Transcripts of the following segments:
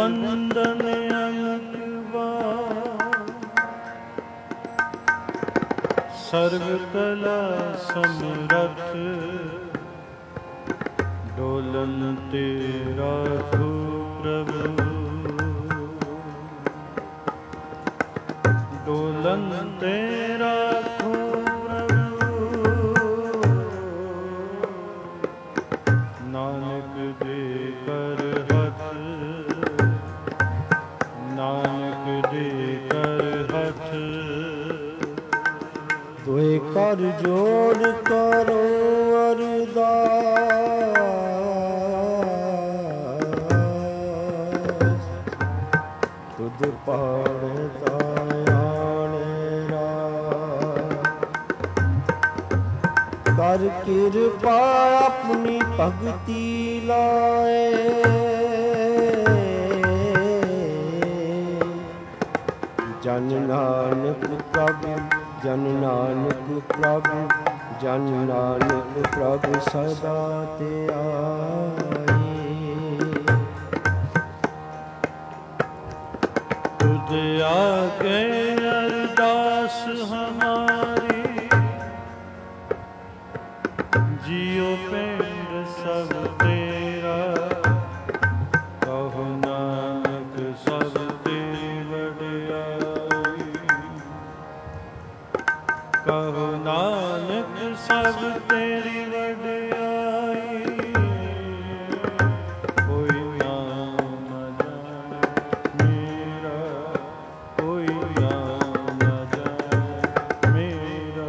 वंदन अनकबार, सर्व कला समरथ डोलन तेरा राखो प्रभु, डोलन तेरा राखो प्रभु, नानक दे कर हथ, नानक दे कर हथ। तोय कर जोड़ करो अरदास, तुझ पाड़ता कर कृपा अपनी भगति लाए, जन नानक प्रभु, जन नानक प्रभु, जन नानक प्रभु सदा ते आए। तुझ आगे अरदास हमारी, जियो पिंड सब तेरा, कहो नानक सब तेरी वडियाई, कहो नानक सब तेरी वडियाई, कोई नाम न जाने मेरा, कोई नाम न जाने मेरा।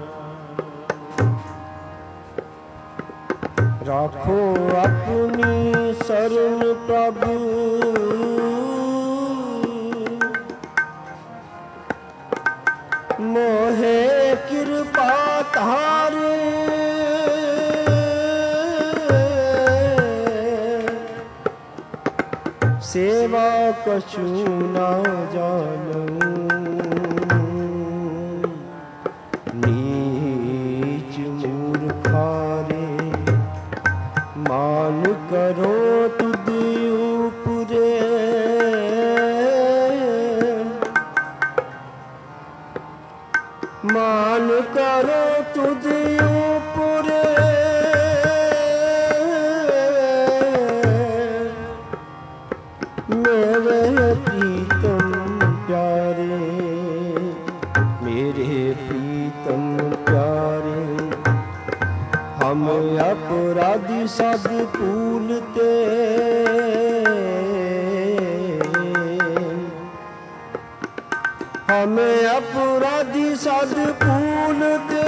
राखो अपनी शरण प्रभु, मोहे कृपा तारे, सेवा कछु ना जानू, नीच मूर्खारे मान करो तुझ ऊपरे, मान करो तुझ ऊपरे, मेरे प्रीतम प्यारे, मेरे प्रीतम प्यारे, हम अपराधी सब भूलते, हम अपराधी सब भूलते,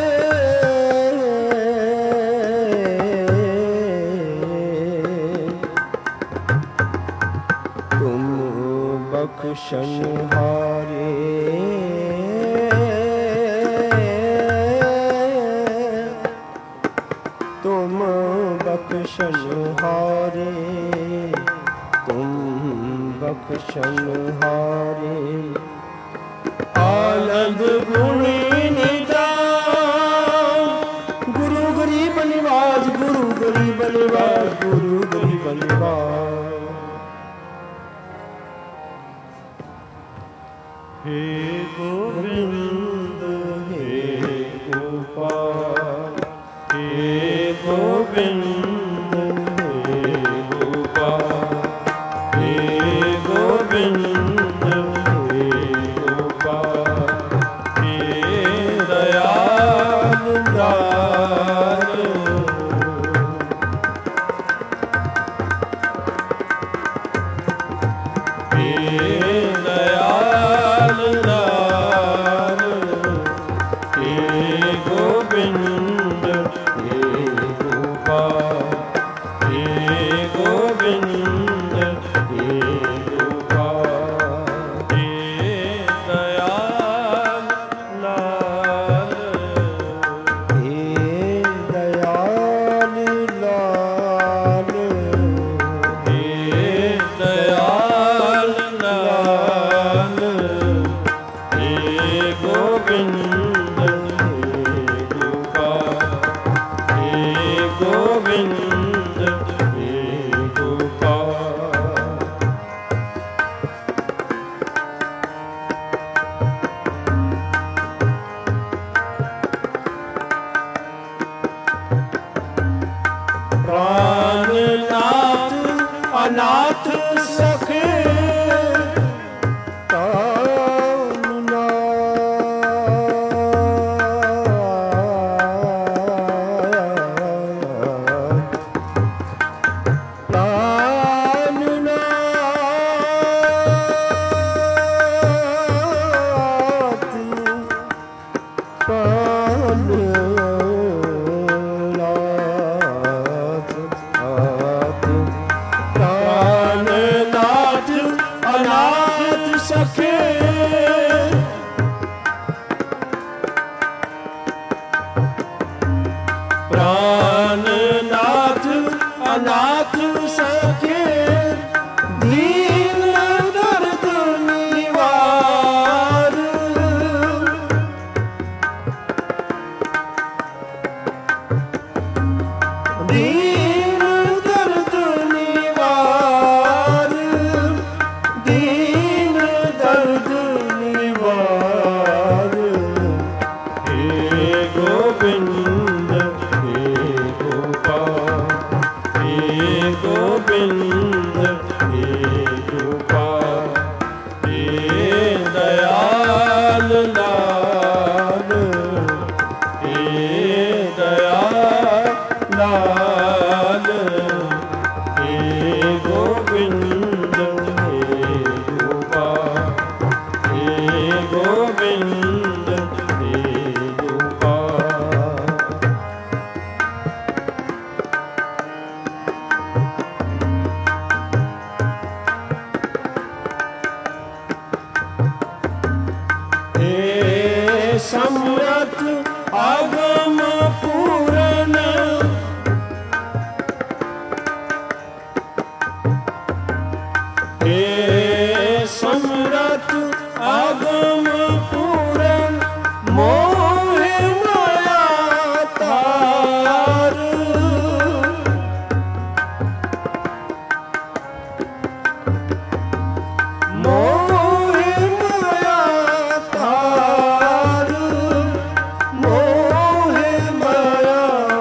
तुम बख्शनहारे, तुम बख्शनहारे, तुम बख्शनहारे, आनंद गुणी निदान, गुरु गरीब निवाज, गुरु गरीब निवाज, गुरु गरीब निवाज। हे गोविंद हे गोपाल, हे गोविंद हे गोपाल, हे गोविंद हे गोपाल, हे दयाल दास, हे दयाल दास, हे गोविंद हे गोपाल, हे गोविंद हे गोपाल, हे दयाल लाल, हे दयाल लाल, हे दयाल लाल, हे गोविंद हे गोपाल, हे गोविंद हे गोपाल। ਗੋਬਿੰਦ ਹੇ ਗੋਪਾਲ। हे समर्थ आगम पूरन हे समर्थ आगम पूरन मोहि माया तार मोहि माया तार मोहि माया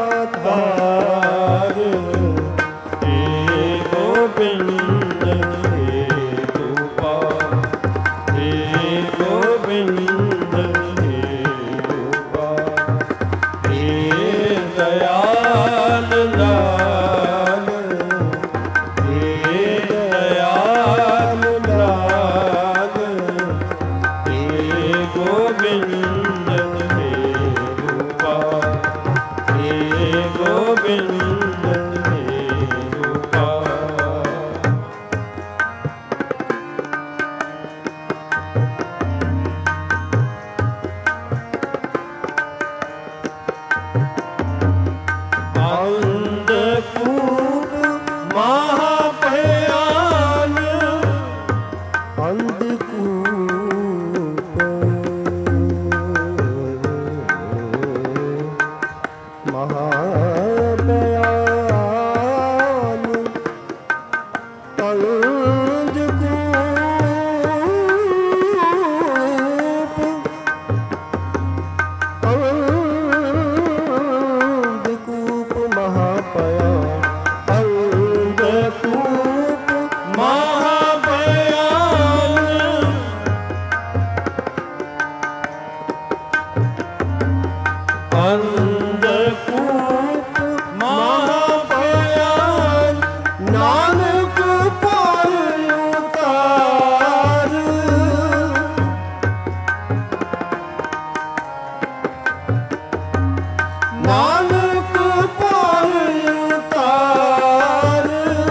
तार हे गोबिंद हे गोपाल। हे गोबिंद हे गोपाल। हे दयाल लाल। हे दयाल लाल। हे गोबिंद हे गोपाल। हे गोबिंद हे गोपाल। अंधकूप महाभयान अंधकूप महाभयान अंधकूप महापया अंधकूप महाभयान अंधकूप महाभयान नानक पर उतार नानक पर उतार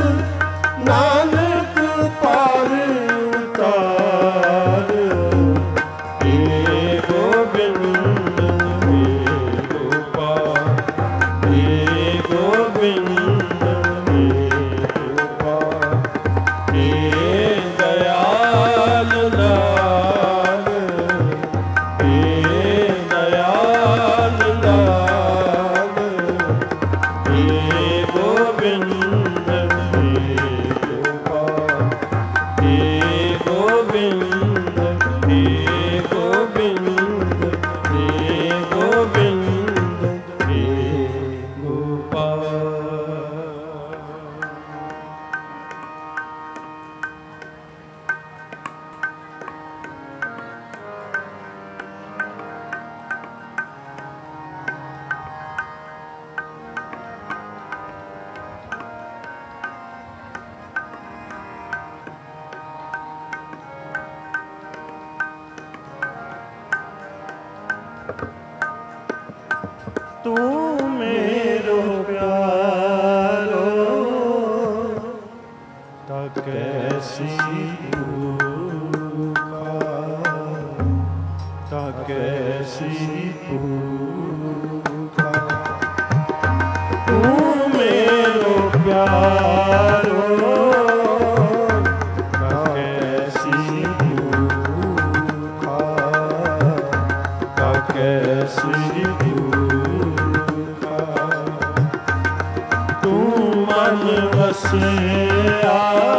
नानक पर उतार हे गोबिंद हे गोपाल। हे गोबिंद हे गोपाल। हे दयाल लाल। हे दयाल लाल। हे गोबिंद हे गोपाल। हे गोबिंद हे गोबिंद हे गोबिंद हे गोपाल। तू मेरो प्यारो ता कैसी भूखा ता कैसी भूखा तू मेरो प्यारो ता कैसी भूखा ता कैसी मन वसिया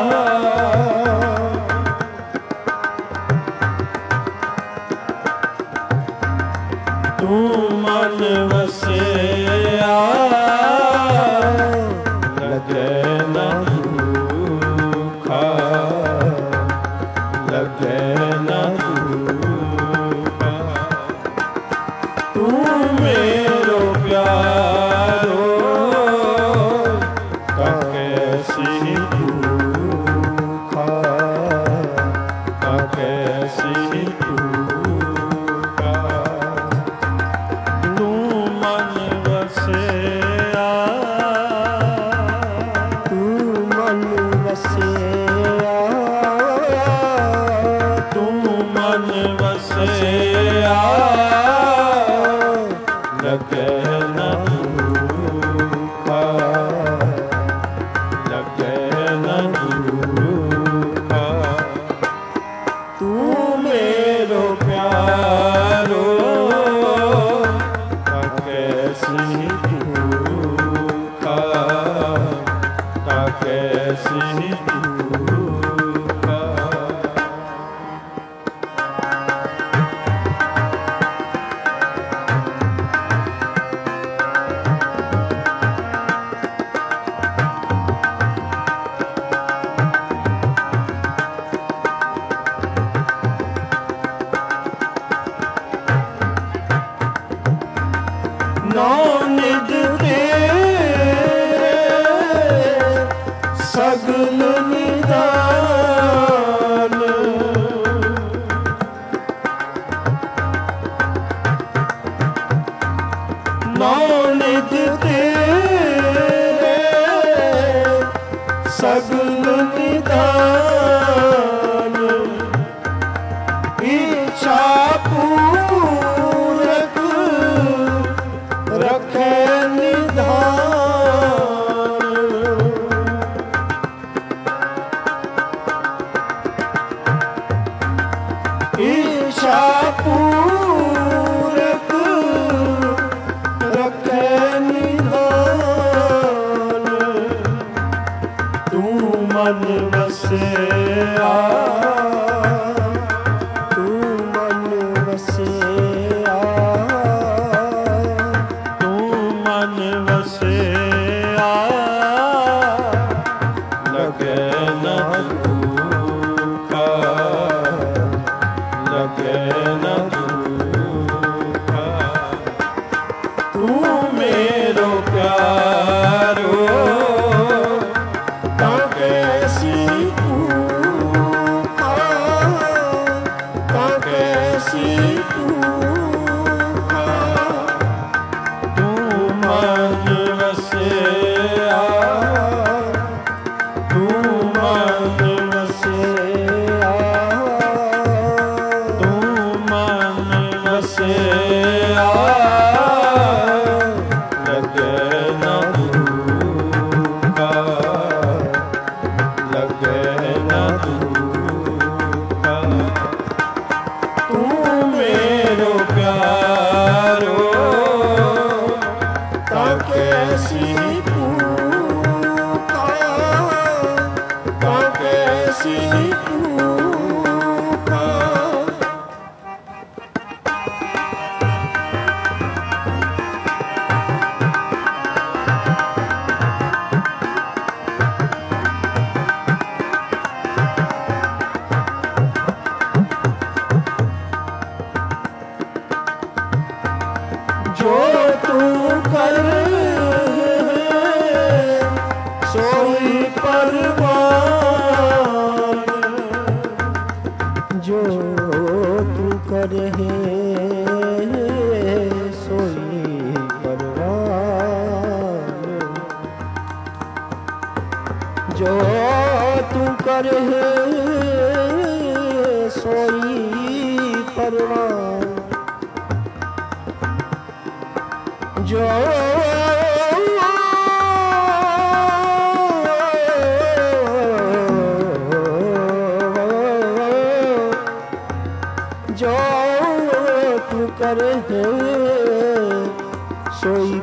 तू मन वसिया लगे न भूखा लगे न भूखा तू मेरो प्यारो कैसी भूखा कैसी भूखा ਵਸਿਆ ਲਗੇ ਨ ਦੁਖਾ ਲਗੇ ਨ ਦੁਖਾ ਤੂੰ ਮੇਰੋ ਪਿਆਰੋ ਕੈਸੀ ਦੁਖਾ ਕੈਸੀ ਨਿਜ ਤੇਰੇ ਸਗਲ ਨਿਦਾਨ ਨੌ ਨਿਜ ਤੇਰੇ ਸਗਲ ਨਿਦਾਨ ਇੱਛਾ ਪੂਰਕ ਰਖੇ ਨਿਧਾਨ ਈਸ਼ਾ ਪੂਰਕ ਰਖੇ ਨਿਧਾਨ ਤੂੰ ਮਨ ਵਸਿਆ ਜੋ ਤੂੰ ਕਰ ਸੋਈ ਪਰਵਾਨ ਜੋ ਤੂੰ ਕਰੇ ਸੋਈ ਪਰਵਾਨ ਜੋ ਤੂੰ ਕਰੇ ਸੋਈ ਪਰਵਾਨ ਜੋ ਤੂੰ ਕਰੇ ਸੋਈ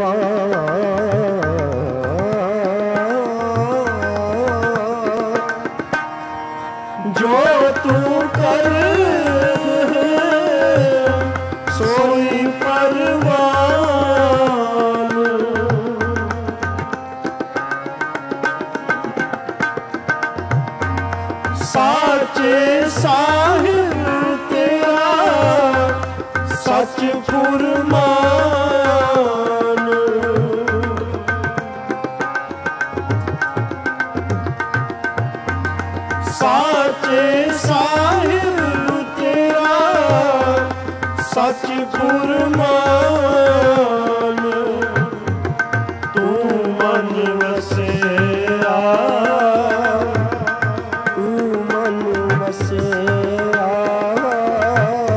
ਪਰਵਾਨ ਜੋ ਤੂੰ ਕਰ ਸੋਈ ਪਰਵਾਨ ਸਾਚੇ ਸਾਹਿਬ ਤੇਰਾ ਸੱਚ ਫੁਰਮਾਨ ਸਾਚੇ ਸਾਹਿਬ ਤੇਰਾ ਸੱਚ ਫੁਰਮਾਨ ਤੂੰ ਮਨ ਵਸਿਆ ਤੂੰ ਮਨ ਵਸਿਆ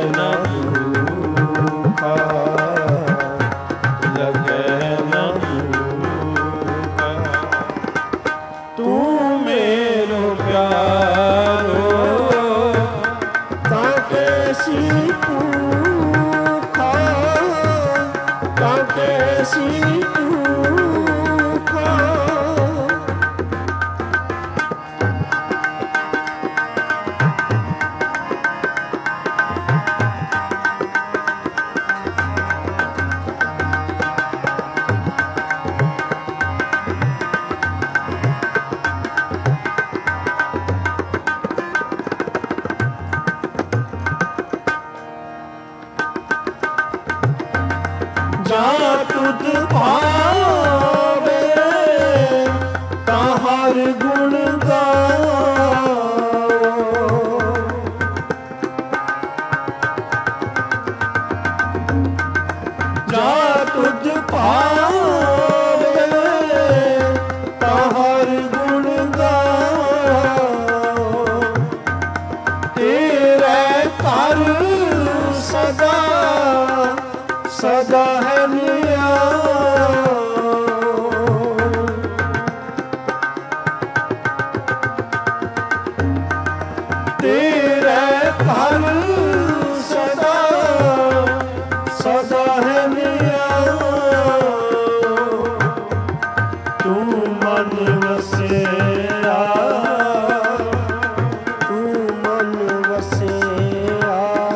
न भूखा, लगे न भूखा। तू मेरो प्यारो ताके सी भूखा, ताके सी भूखा। जा तुध भावे ताहर गुण गाओ, जा तुध भावे ताहर गुण गाओ। तेरे कर सदा सदा है तेरे घर सदा सदा है तू मन वसेया, तू मन वसेया,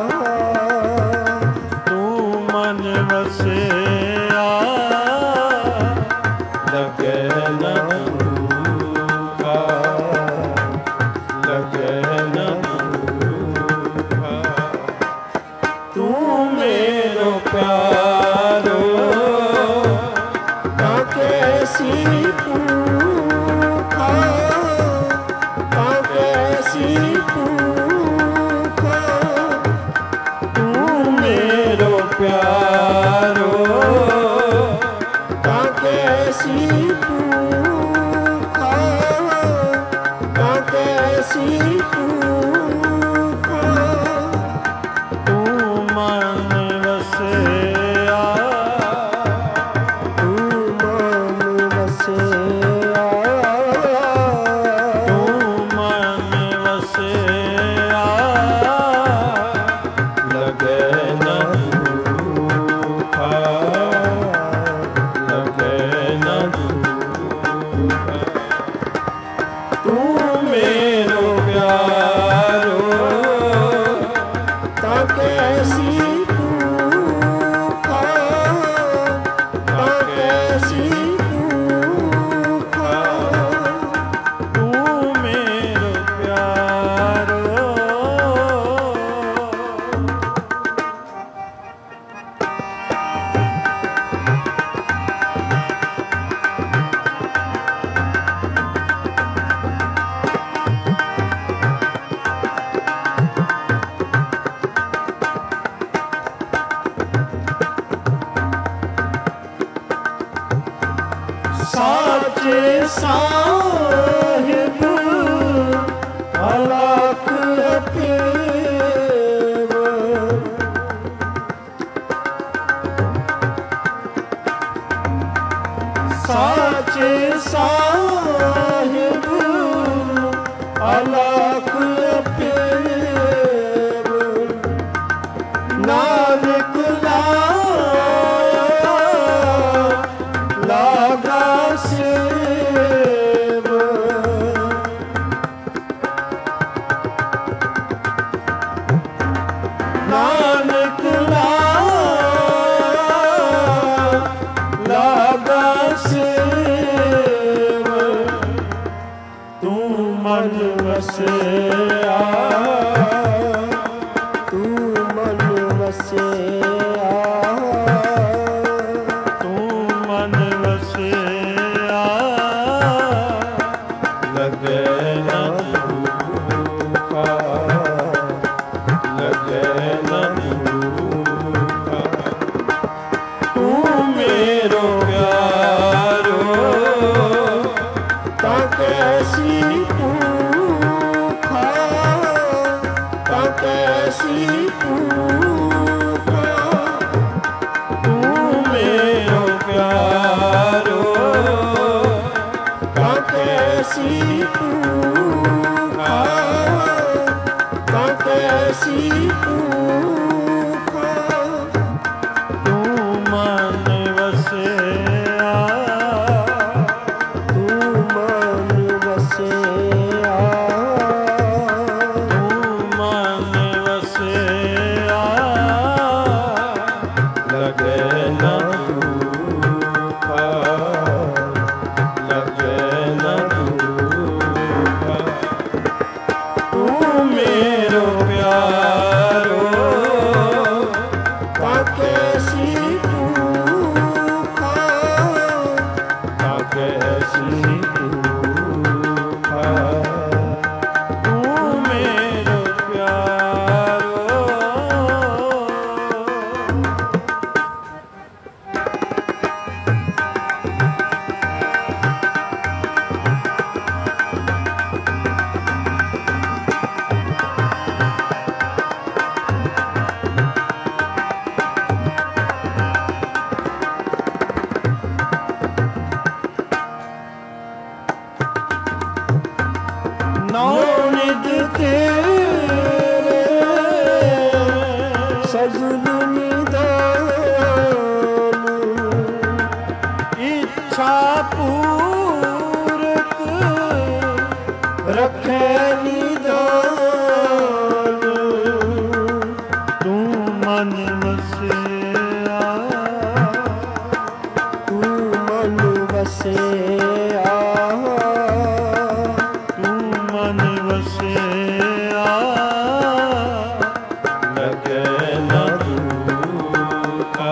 तू मन वसेया। लगे न भूखा, लगे न भूखा। तू मेरो प्यारो ताके सी भूखा, ताके सी भूखा। तू मेरो प्यारो ताके सी भूखा, ताके सी भूखा। तू मन वसेया, तू मन वसेया, तू मन वसेया। लगे न भूखा, लगे न भूखा। तू मेरो प्यारो ताके सी भूखा, ताके सी भूखा। तू मेरो प्यारो। साचे साहिब अलख अकेव, साचे साहिब अलख अकेव। नानक लागा सेव, नानक लागा सेव। तू मन वसेया, तू मन वसेया, तू मन वसेया। लगे न भूखा, लगे न भूखा। तू मेरो प्यारो ताके सी भूखा, ताके सी भूखा। ਨਿਦਾਨ ਇੱਛਾ ਪੂਰਕ ਰੱਖੇ ਨਿਦਾਨ ਤੂੰ ਮਨ ਵਸਿਆ ਤੂੰ ਮਨ ਵਸਿਆ ਤੂੰ ਮਨ ਵਸਿਆ ਲਗੇ ਨਾ ਦੁਖਾ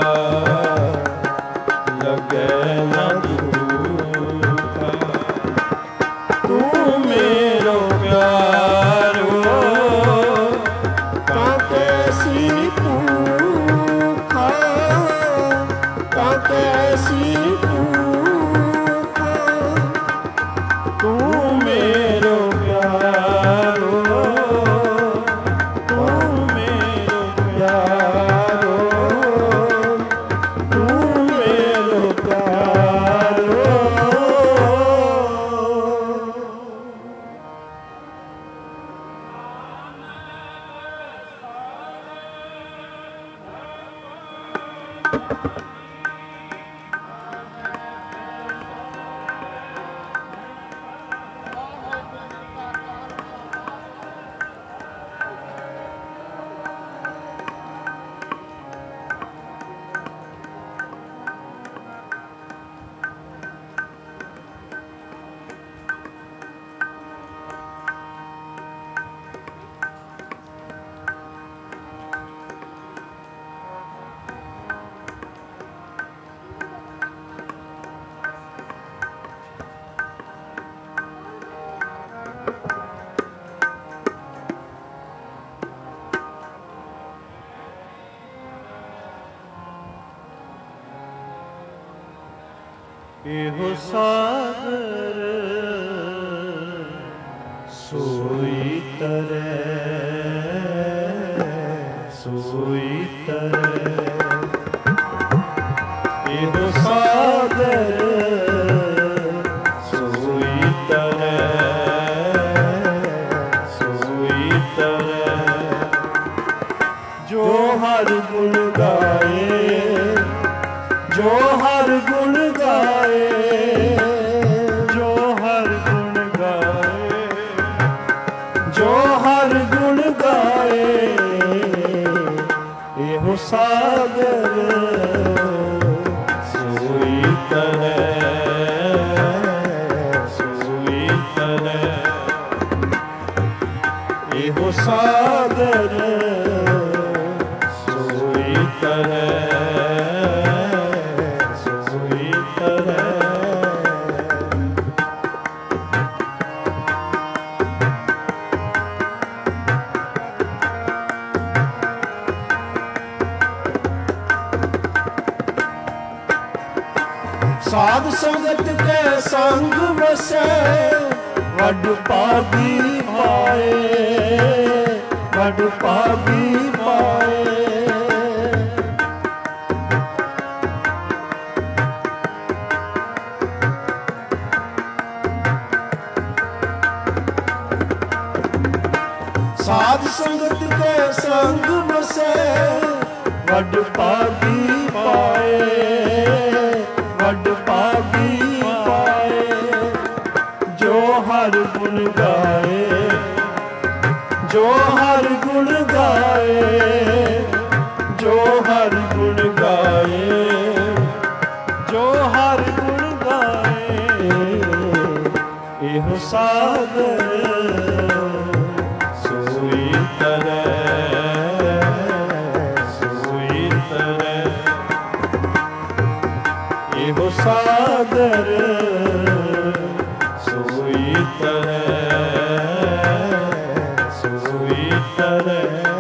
ਲਗੇ ਨਾ ਦੁਖਾ ਤੂੰ ਮੇਰੋ ਪਿਆਰੋ ਤਾਂ ਕੈਸੀ ਭੂਖਾ ਤਾਂ ਕੈਸੀ ਭੂਖਾ ਤੂੰ ਮੇਰੋ ਪਿਆਰੋ ਤੂੰ ਮੇਰੋ ਪਿਆਰੋ ਤੂੰ ਮੇਰੋ ਪਿਆਰੋ ਇਹੋ ਸਾਗਰ ਸੋਈ ਤਰੈ ਸੋਈ ਤਰੈ ਇਹੋ ਸਾਗਰ ਸੋਈ ਤਰੈ ਸੋਈ ਤਰੈ ਜੋ ਹਰ ਗੁਣ ਗਾਏ ਜੋ ਹਰ ਗੁਣ ਗਾਏ ਜੋ ਹਰ ਗੁਣ ਗਾਏ ਜੋ ਹਰ ਗੁਣ ਗਾਏ ਇਹੋ ਸਾਗਰ ਸੋਈ ਤਰੈ ਸੋਈ ਤਰੈ ਇਹੋ ਸਾਗਰ ਸੋਈ ਤਰੈ ਸੋਈ ਤਰੈ ਸਾਧ ਸੰਗਤ ਕੇ ਸੰਗ ਵਸੈ ਵੱਡ ਭਾਗੀ ਪਾਏ ਵੱਡ ਭਾਗੀ ਪਾਏ ਸਾਧ ਸੰਗਤ ਕੇ ਸੰਗ ਵਸੈ ਵੱਡ ਭਾਗੀ ਪਾਏ ਵੱਡ ਭਾਗੀ ਪਾਏ ਜੋ ਹਰ ਗੁਣ ਗਾਏ ਜੋ ਹਰ ਗੁਣ ਗਾਏ ਜੋ ਹਰ ਗੁਣ ਗਾਏ ਜੋ ਹਰ ਗੁਣ ਗਾਏ ਇਹੋ ਸਾਗਰ ਸੋਈ ਤਰੈ ਸੋਈ ਤਰੈ ਇਹੋ ਸਾਗਰ ਸੋਈ ਤਰੈ ਸੋਈ ਤਰੈ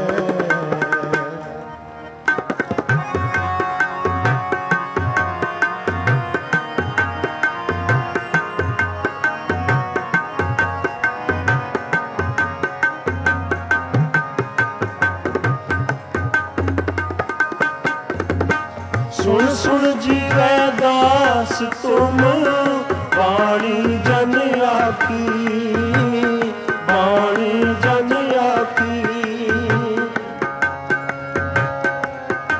ਸੁਣ ਸੁਣ ਜੀਵੈ ਦਾਸ ਤੁਮ ਬਾਣੀ ਜਨ ਆਖੀ ਬਾਣੀ ਜਨ ਆਖੀ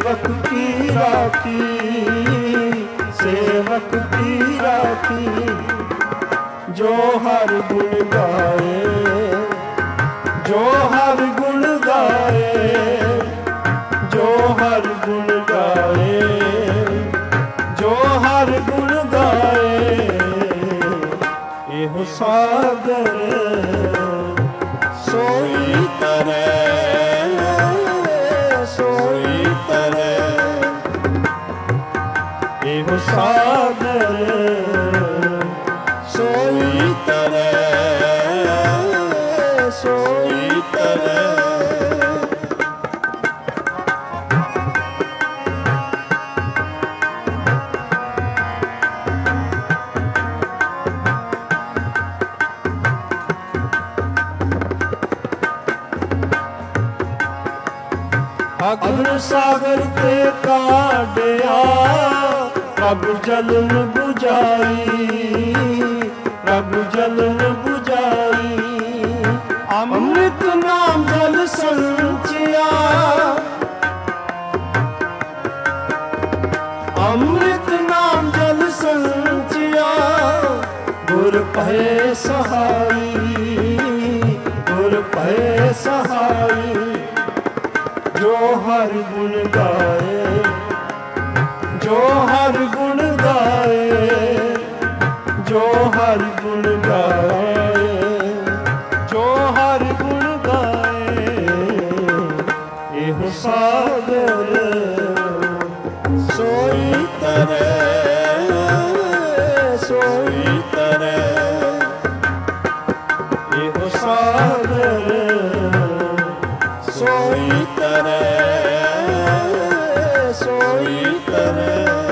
सेवक की राखी, सेवक की राखी। जो हर गुण गाए, जो हर गुण गाए, जो हर गुण गाए, जो हर गुण गाए। एहो सागर सोई तरे, सोई तरे। एहो सागर सोई तरे, सोई तरे। अग्न सागर ते काढ़िया, प्रभु जलन बुझाई, प्रभु जलन बुझाई। अमृत नाम जल संचिया, अमृत नाम जल संचिया। गुर पहे सहाई, गुर पहे सहाई। जो हर गुण गाए, जो हर गुण गाए, जो हर गुण गाए, जो हर गुण गाए। एहो सागर सोई तरे, सोई तरे। एहो सागर सोई तरे, सोई तरे।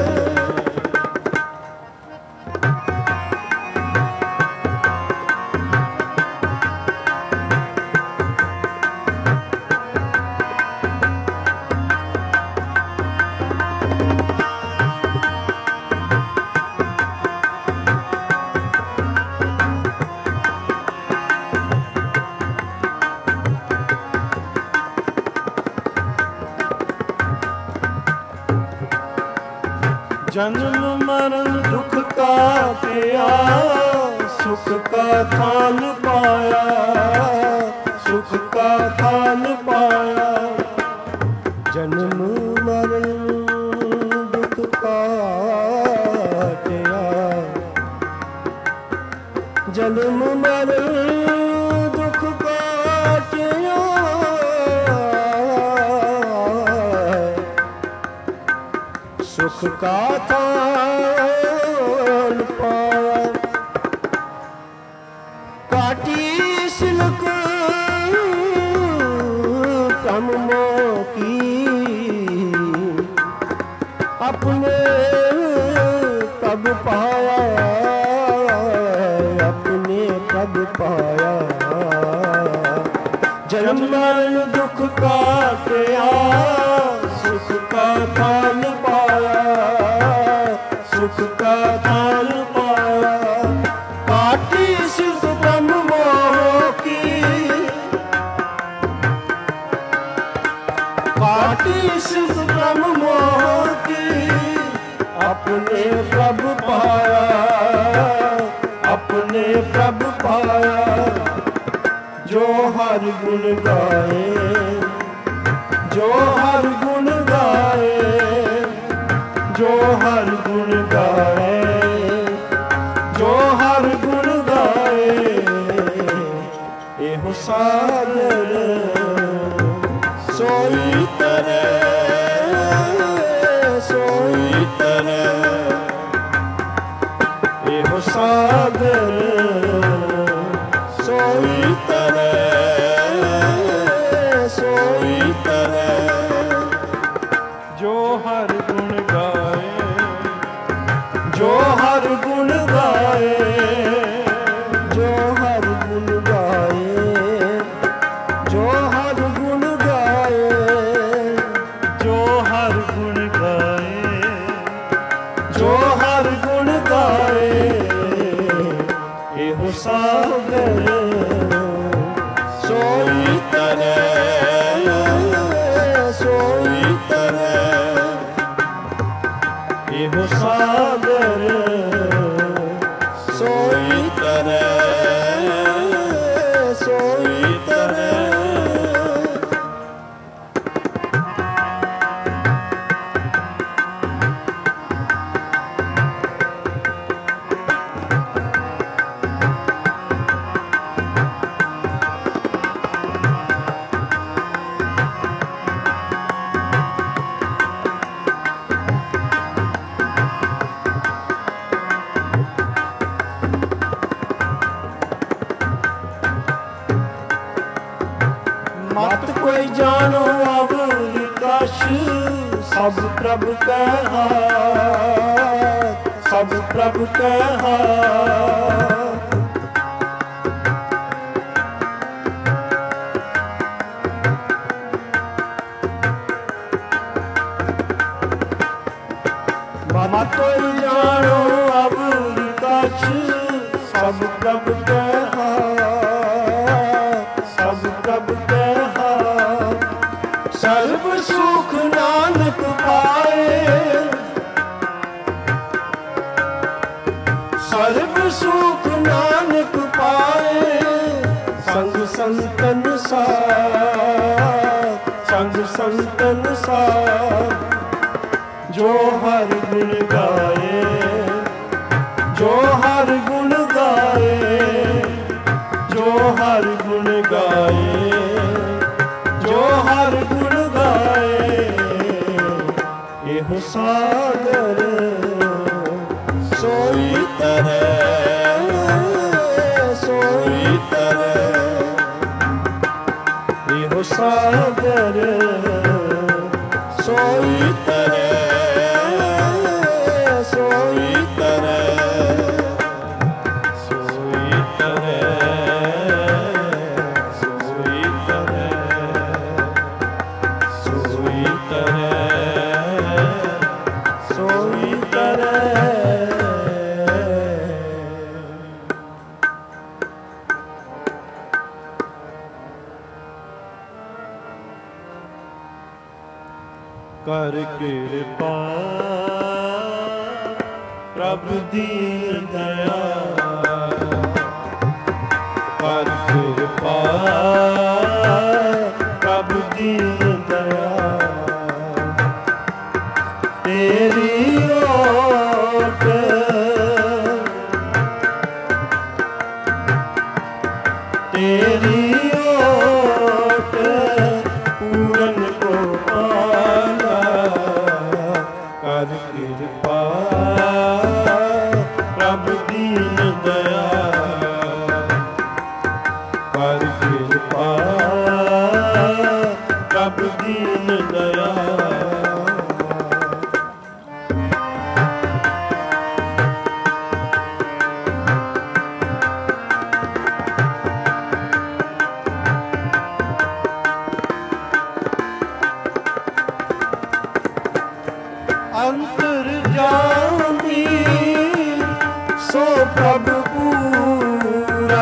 जन्म मरण दुख का किया, सुख का थान पाया, सुख का थान पाया। जन्म मरण दुख का किया, जन्म मरण दुख का किया। सुख का थान पाया, काटी सिलक ब्रह्मों की। अपने प्रभु पाया, अपने प्रभु पाया। जन्म मरण दुख काटिया, सुख का थान पाया, सुख का थान पाया। काटी सिर्फ ब्रह्म मोह की, काटी सिर्फ ब्रह्म मोह की। अपने प्रभु पाया, अपने प्रभु पाया। जो हर गुण गाए, जो हर गुण गाए, जो हर गुण गाए, जो हर गुण गाए। एहो सागर सोई तरे, सोई तरे। एहो सागर सोई तरे, सोई तरे। जो हर गुण गाए, जो हर गुण गाए, जो हर गुण गाए, जो हर गुण गाए, जो हर गुण गाए, जो हर गुण गाए। ਕਛ ਸਭ ਪ੍ਰਭ ਕੈ ਹਾਥ, ਸਭ ਪ੍ਰਭ ਕੈ ਹਾਥ। ਮਤ ਕੋਈ ਜਾਣੋ ਅਵਰ ਕਛ ਸਭ ਪ੍ਰਭ ਕੈ ਹਾਥ, ਸਭ ਪ੍ਰਭ ਕੈ ਹਾਥ। ਸਰਬ ਸੁਖ ਨਾਨਕ ਪਾਏ, ਸਰਬ ਸੁਖ ਨਾਨਕ ਪਾਏ। ਸੰਗ ਸੰਤਨ ਸਾਥ, ਸੰਗ ਸੰਤਨ ਸਾਥ। ਜੋ ਹਰ ਗੁਣ ਗਾਏ, ਜੋ ਹਰ ਗੁਣ ਗਾਏ, ਜੋ ਹਰ ਗੁਣ ਗਾਏ, ਜੋ ਹਰ ਗੁਣ ਗਾਏ। ਇਹੋ ਸਾਗਰ ਸੋਈ ਤਰੈ, ਸੋਈ ਤਰੈ। ਇਹੋ ਸਾਗਰ ਸੋਈ ਤਰੈ, ਸੋਈ ਤਰੈ, ਸੋਈ ਤਰੈ, ਸੋਈ ਤਰੈ, ਸੋਈ ਤਰੈ, ਸੋਈ ਤਰੈ। ਕਰ ਕਿਰਪਾ ਪ੍ਰਭ ਦੀਨ ਦਇਆ, ਕਰ ਕਿਰਪਾ ਪ੍ਰਭ ਦੀਨ ਦਇਆ। ਤੇਰੀ ਓਟ ਤੇਰੀ ਓਟ ਪੂਰਨ ਕੋ ਪਾਲਾ। ਕਰ ਕਿਰਪਾ ਪ੍ਰਭ ਦੀਨ ਦਇਆ, ਕਰ ਕਿਰਪਾ ਪ੍ਰਭ ਦੀਨ ਦਇਆ। ਅੰਤਰਜਾਮੀ ਸੋ ਪ੍ਰਭ ਪੂਰਾ।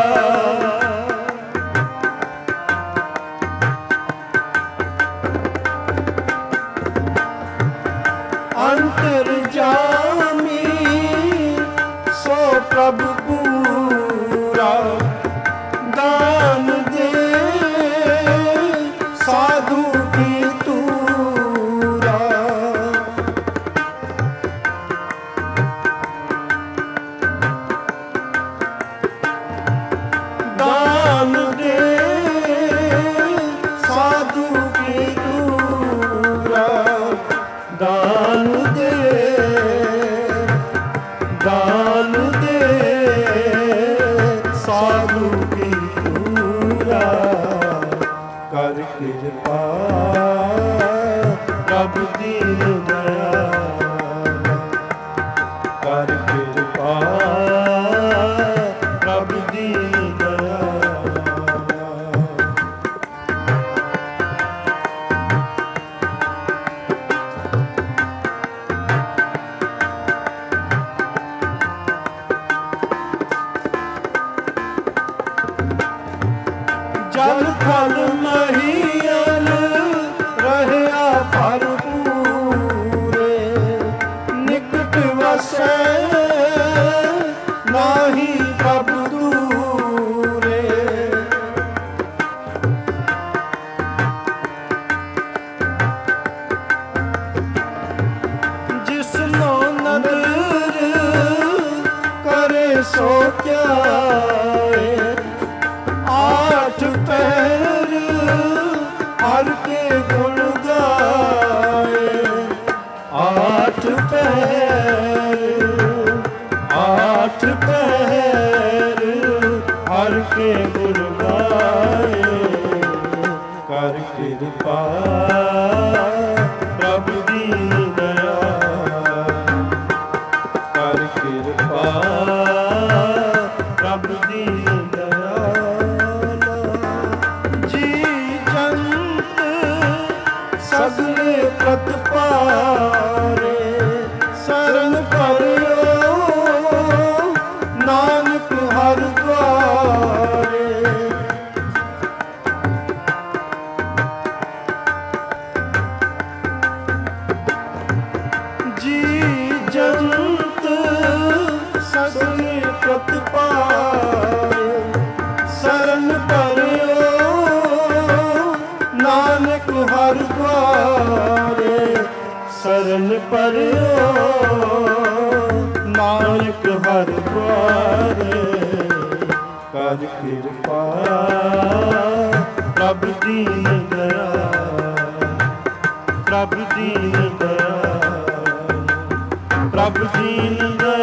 ਅੰਤਰਜਾਮੀ ਸੋ ਪ੍ਰਭ ਪੂਰਾ। ਦਾਨ ਦੇ ਸਾਧੂ ਕੀ ਤੂਰਾ। ਦਾਨ ਦੇ ਸਾਧੂ ਕੀ ਤੂਰਾ। ਦਾਨ ਦੇ, ਦਾਨ ਦੇ ਸਾਧੂ ਕੀ ਤੂਰਾ। ਕਰ ਕਿਰਪਾ ਪ੍ਰਭ ਦੀਨ ਦਇਆ, ਕਰ ਕਿਰਪਾ ਪ੍ਰਭ ਦੀਨ ਦਇਆ। ਜਲ ਥਲ ਮਹੀਲ ਰਹਿਆ ਭਰਪੂਰੇ। ਨਿਕਟ ਵਸੈ ਨਾਹੀ ਪ੍ਰਭ ਦੂਰੇ। ਜਿਸਨੋ ਨਦਰ ਕਰੇ ਸੋ ਧਿਆਏ। ਆਠ ਪਹਿਰ ਹਰ ਕੇ ਗੁਣ ਗਾਏ। ਆਠ ਪਹਿਰ, ਆਠ ਪਹਿਰ ਹਰ ਕੇ ਗੁਣ ਗਾਏ। ਕਰ ਕਿਰਪਾ ਸਗਲੇ ਪ੍ਰਤਪਾਰੇ ਸਰਨ ਭਰਿਓ ਨਾਨਕ ਹਰ ਦੁਆਰੇ ਜੀ ਜੰਤ ਸਗਲੇ ਪ੍ਰਤਪਾਰੇ ਸਰਨ ਭਰਿਓ ਨਾਨਕ ਹਰ ਦੁਆਰੇ ਸਰਨ ਪਰਿਓ ਨਾਨਕ ਹਰ ਦੁਆਰੇ ਕਰ ਕਿਰਪਾ ਪ੍ਰਭ ਦੀਨ ਦਇਆਲ ਪ੍ਰਭ ਦੀਨ ਦਇਆਲ ਪ੍ਰਭ ਦੀਨ ਦਇਆਲ